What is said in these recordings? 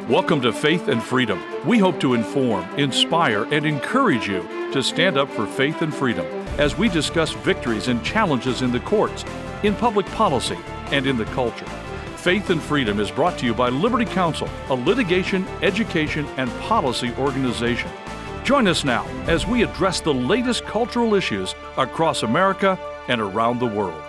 Welcome to Faith and Freedom. We hope to inform, inspire, and encourage you to stand up for faith and freedom as we discuss victories and challenges in the courts, in public policy, and in the culture. Faith and Freedom is brought to you by Liberty Counsel, a litigation, education, and policy organization. Join us now as we address the latest cultural issues across America and around the world.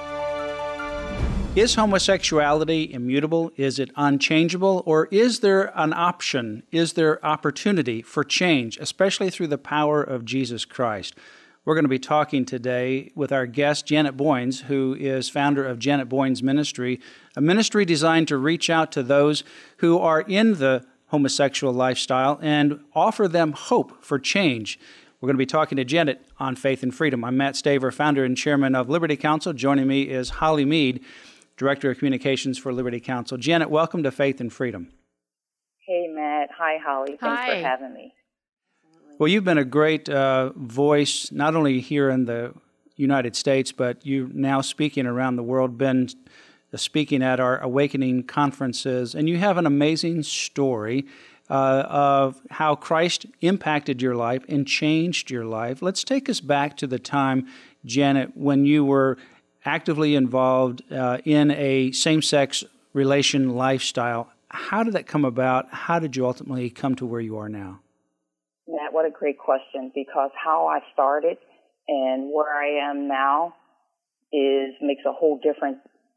Is homosexuality immutable? Is it unchangeable? Or is there an option? Is there opportunity for change, especially through the power of Jesus Christ? We're going to be talking today with our guest, Janet Boynes, who is founder of Janet Boynes Ministry, a ministry designed to reach out to those who are in the homosexual lifestyle and offer them hope for change. We're going to be talking to Janet on Faith and Freedom. I'm Matt Staver, founder and chairman of Liberty Counsel. Joining me is Holly Mead, Director of Communications for Liberty Counsel. Janet, welcome to Faith and Freedom. Hey, Matt. Hi, Holly. Thanks for having me. Well, you've been a great voice, not only here in the United States, but you're now speaking around the world, been speaking at our Awakening conferences, and you have an amazing story of how Christ impacted your life and changed your life. Let's take us back to the time, Janet, when you were actively involved in a same-sex relation lifestyle. How did that come about? How did you ultimately come to where you are now? Matt, what a great question, because how I started and where I am now makes a whole difference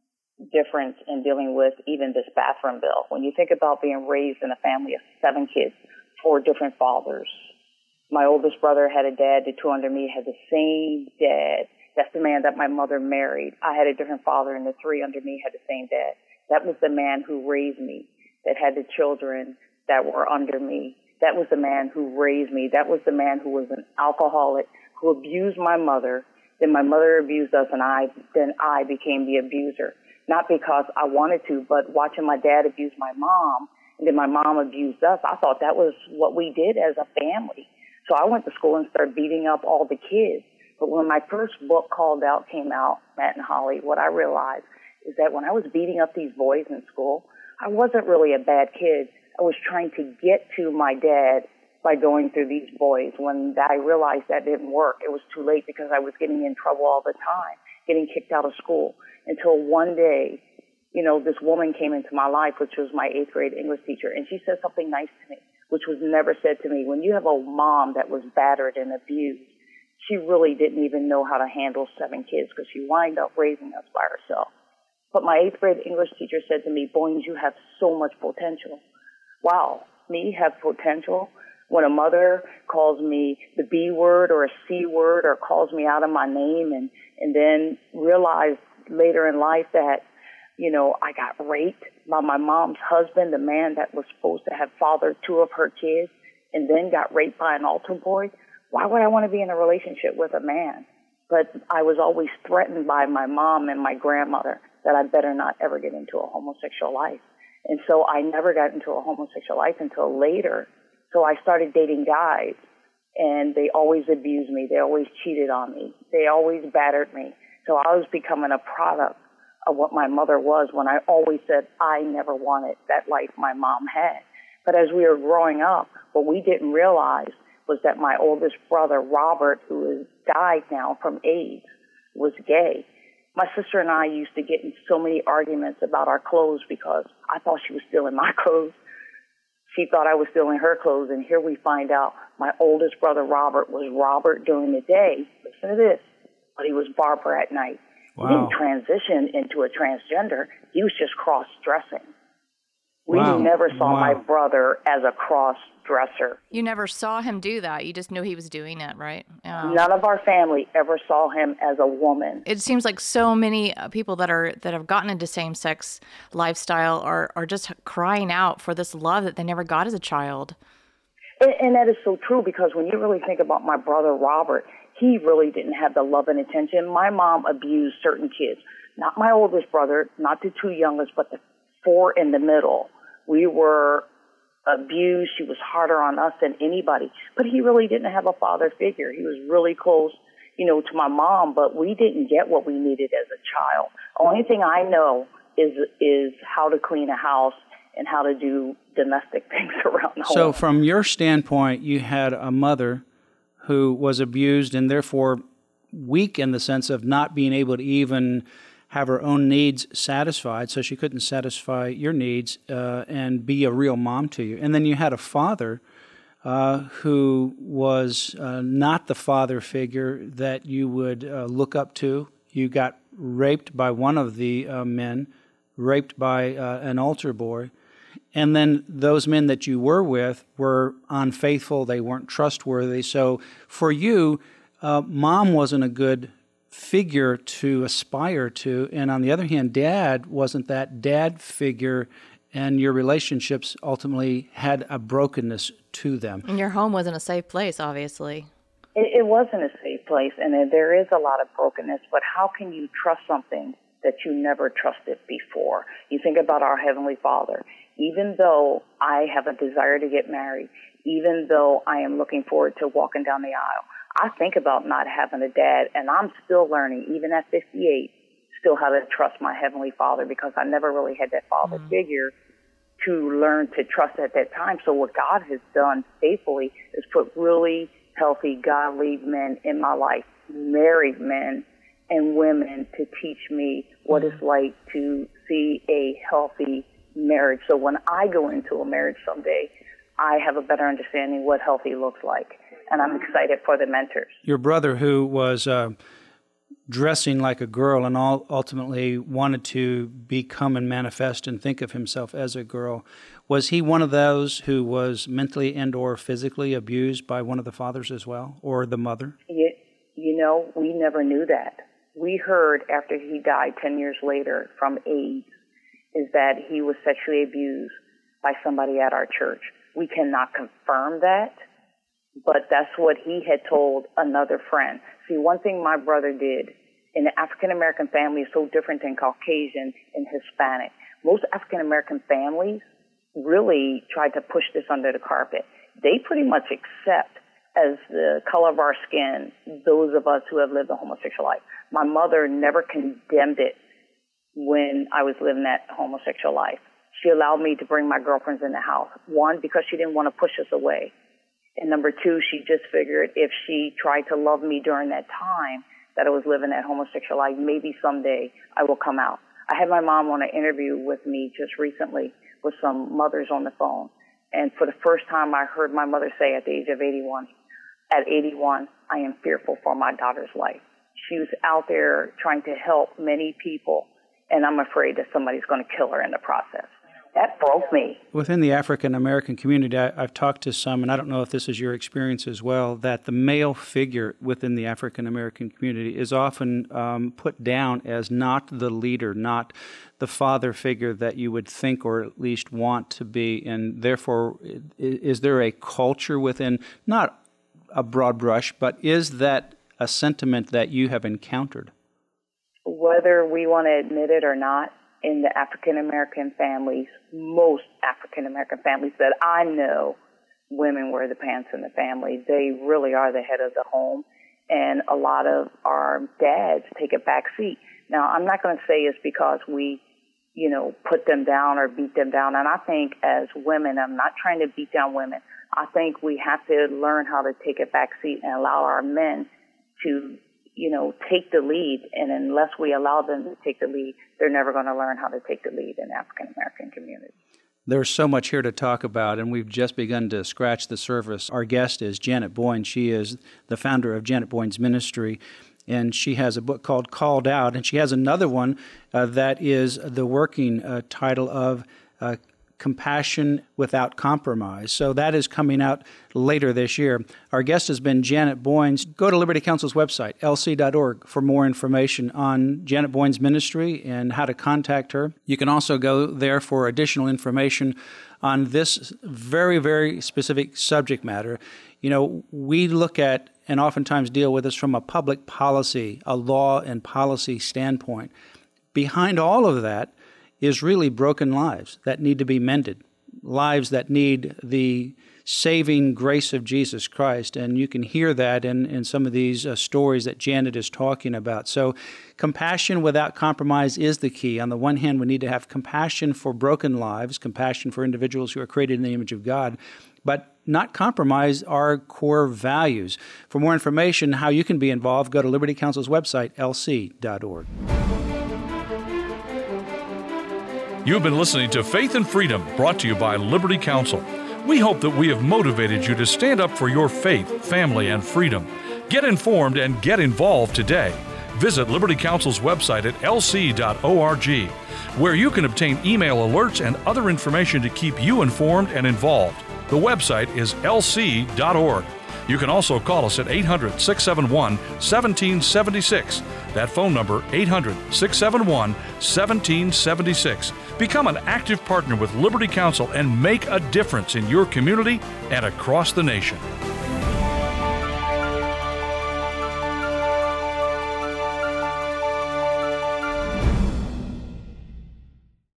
in dealing with even this bathroom bill. When you think about being raised in a family of 7 kids, 4 different fathers. My oldest brother had a dad, the 2 under me had the same dad. That's the man that my mother married. I had a different father, and the 3 under me had the same dad. That was the man who raised me, that had the children that were under me. That was the man who raised me. That was the man who was an alcoholic, who abused my mother. Then my mother abused us, and then I became the abuser. Not because I wanted to, but watching my dad abuse my mom, and then my mom abused us, I thought that was what we did as a family. So I went to school and started beating up all the kids. But when my first book came out, Matt and Holly, what I realized is that when I was beating up these boys in school, I wasn't really a bad kid. I was trying to get to my dad by going through these boys. When I realized that didn't work, it was too late because I was getting in trouble all the time, getting kicked out of school. Until one day, this woman came into my life, which was my 8th grade English teacher, and she said something nice to me, which was never said to me. When you have a mom that was battered and abused, she really didn't even know how to handle 7 kids because she wound up raising us by herself. But my 8th grade English teacher said to me, Boynes, you have so much potential. Wow, me have potential? When a mother calls me the B word or a C word or calls me out of my name and then realized later in life that, I got raped by my mom's husband, the man that was supposed to have fathered 2 of her kids, and then got raped by an altar boy. Why would I want to be in a relationship with a man? But I was always threatened by my mom and my grandmother that I better not ever get into a homosexual life. And so I never got into a homosexual life until later. So I started dating guys, and they always abused me. They always cheated on me. They always battered me. So I was becoming a product of what my mother was when I always said I never wanted that life my mom had. But as we were growing up, what we didn't realize was that my oldest brother, Robert, who has died now from AIDS, was gay. My sister and I used to get in so many arguments about our clothes because I thought she was stealing my clothes. She thought I was stealing her clothes, and here we find out my oldest brother, Robert, was Robert during the day. Listen to this. But he was Barbara at night. Wow. He didn't transition into a transgender. He was just cross-dressing. We never saw my brother as a cross-dresser. You never saw him do that. You just knew he was doing it, right? None of our family ever saw him as a woman. It seems like so many people that have gotten into same-sex lifestyle are just crying out for this love that they never got as a child. And that is so true, because when you really think about my brother Robert, he really didn't have the love and attention. My mom abused certain kids. Not my oldest brother, not the 2 youngest, but the 4 in the middle. We were abused. She was harder on us than anybody. But he really didn't have a father figure. He was really close, to my mom, but we didn't get what we needed as a child. Only thing I know is how to clean a house and how to do domestic things around the home. So from your standpoint, you had a mother who was abused and therefore weak in the sense of not being able to even have her own needs satisfied, so she couldn't satisfy your needs and be a real mom to you. And then you had a father who was not the father figure that you would look up to. You got raped by one of the men, raped by an altar boy. And then those men that you were with were unfaithful. They weren't trustworthy. So for you, mom wasn't a good figure to aspire to. And on the other hand, dad wasn't that dad figure, and your relationships ultimately had a brokenness to them. And your home wasn't a safe place, obviously. It wasn't a safe place, and there is a lot of brokenness, but how can you trust something that you never trusted before? You think about our Heavenly Father. Even though I have a desire to get married, even though I am looking forward to walking down the aisle, I think about not having a dad, and I'm still learning, even at 58, still how to trust my Heavenly Father, because I never really had that father figure to learn to trust at that time. So what God has done faithfully is put really healthy, godly men in my life, married men and women, to teach me what it's like to see a healthy marriage. So when I go into a marriage someday, I have a better understanding what healthy looks like. And I'm excited for the mentors. Your brother, who was dressing like a girl and ultimately wanted to become and manifest and think of himself as a girl, was he one of those who was mentally and or physically abused by one of the fathers as well, or the mother? You know, we never knew that. We heard after he died 10 years later from AIDS is that he was sexually abused by somebody at our church. We cannot confirm that, but that's what he had told another friend. See, one thing my brother did in the African-American family is so different than Caucasian and Hispanic. Most African-American families really tried to push this under the carpet. They pretty much accept as the color of our skin those of us who have lived a homosexual life. My mother never condemned it when I was living that homosexual life. She allowed me to bring my girlfriends in the house. One, because she didn't want to push us away. And number two, she just figured if she tried to love me during that time that I was living that homosexual life, maybe someday I will come out. I had my mom on an interview with me just recently with some mothers on the phone. And for the first time, I heard my mother say at the age of 81, at 81, I am fearful for my daughter's life. She was out there trying to help many people, and I'm afraid that somebody's going to kill her in the process. That broke me. Within the African-American community, I've talked to some, and I don't know if this is your experience as well, that the male figure within the African-American community is often put down as not the leader, not the father figure that you would think or at least want to be. And therefore, is there a culture within, not a broad brush, but is that a sentiment that you have encountered? Whether we want to admit it or not, in the African-American families, most African-American families that I know, women wear the pants in the family. They really are the head of the home, and a lot of our dads take a back seat. Now, I'm not going to say it's because we, put them down or beat them down, and I think as women, I'm not trying to beat down women. I think we have to learn how to take a back seat and allow our men to take the lead, and unless we allow them to take the lead, they're never going to learn how to take the lead in the African-American community. There's so much here to talk about, and we've just begun to scratch the surface. Our guest is Janet Boyne. She is the founder of Janet Boyne's Ministry, and she has a book called Called Out, and she has another one that is the working title of Compassion Without Compromise. So that is coming out later this year. Our guest has been Janet Boyne. Go to Liberty Counsel's website, lc.org, for more information on Janet Boyne's ministry and how to contact her. You can also go there for additional information on this very, very specific subject matter. We look at and oftentimes deal with this from a public policy, a law and policy standpoint. Behind all of that is really broken lives that need to be mended, lives that need the saving grace of Jesus Christ. And you can hear that in some of these stories that Janet is talking about. So compassion without compromise is the key. On the one hand, we need to have compassion for broken lives, compassion for individuals who are created in the image of God, but not compromise our core values. For more information how you can be involved, go to Liberty Counsel's website, lc.org. You've been listening to Faith and Freedom, brought to you by Liberty Counsel. We hope that we have motivated you to stand up for your faith, family, and freedom. Get informed and get involved today. Visit Liberty Counsel's website at lc.org, where you can obtain email alerts and other information to keep you informed and involved. The website is lc.org. You can also call us at 800-671-1776. That phone number, 800-671-1776. Become an active partner with Liberty Counsel and make a difference in your community and across the nation.